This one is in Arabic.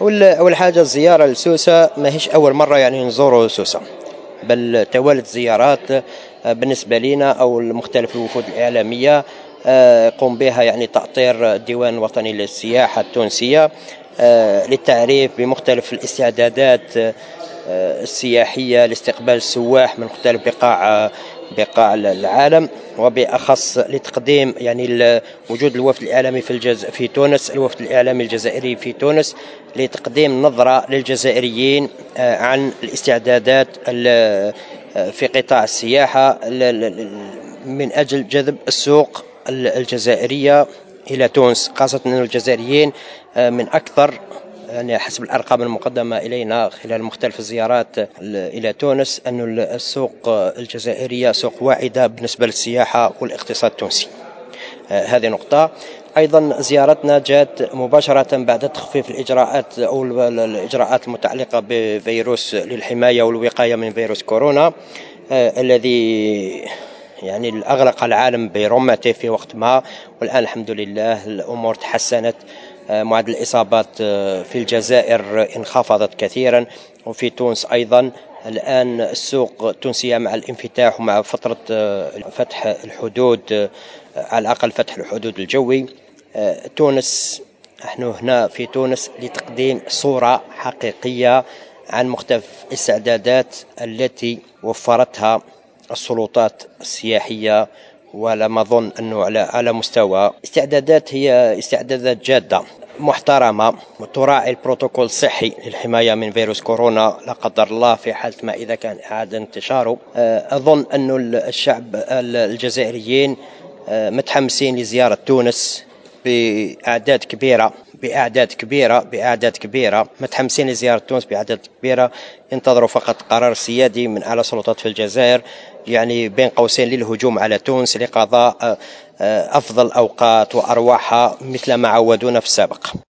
أول حاجة الزيارة لسوسة ماهيش أول مرة يعني نزوروا سوسة، بل توالت زيارات بالنسبة لنا أو المختلف الوفود الإعلامية قم بها يعني تأطير الديوان الوطني للسياحة التونسية للتعريف بمختلف الاستعدادات السياحية لاستقبال السواح من مختلف بقاع العالم، وبأخص لتقديم يعني وجود الوفد الإعلامي في تونس، الوفد الإعلامي الجزائري في تونس، لتقديم نظرة للجزائريين عن الاستعدادات في قطاع السياحة من أجل جذب السوق الجزائرية إلى تونس، خاصة أن الجزائريين من أكثر يعني حسب الأرقام المقدمة إلينا خلال مختلف الزيارات إلى تونس أن السوق الجزائرية سوق واعدة بالنسبة للسياحة والاقتصاد التونسي. هذه نقطة. أيضا زيارتنا جاءت مباشرة بعد تخفيف الإجراءات أو الإجراءات المتعلقة بفيروس للحماية والوقاية من فيروس كورونا الذي يعني أغلق العالم برمته في وقت ما، والآن الحمد لله الأمور تحسنت. معدل الإصابات في الجزائر انخفضت كثيرا، وفي تونس أيضا. الآن السوق التونسية مع الانفتاح ومع فترة فتح الحدود، على الأقل فتح الحدود الجوي، تونس نحن هنا في تونس لتقديم صورة حقيقية عن مختلف الاستعدادات التي وفرتها السلطات السياحية، ولم أظن أنه على مستوى استعدادات هي استعدادات جادة محترمة وتراعي البروتوكول الصحي للحماية من فيروس كورونا لا قدر الله في حالة ما إذا كان إعادة انتشاره. أظن أن الشعب الجزائريين متحمسين لزيارة تونس بأعداد كبيرة، متحمسين لزيارة تونس بأعداد كبيرة. ينتظروا فقط قرار سيادي من أعلى سلطات في الجزائر، يعني بين قوسين للهجوم على تونس لقضاء أفضل أوقات وأرواحها مثل ما عودونا في السابق.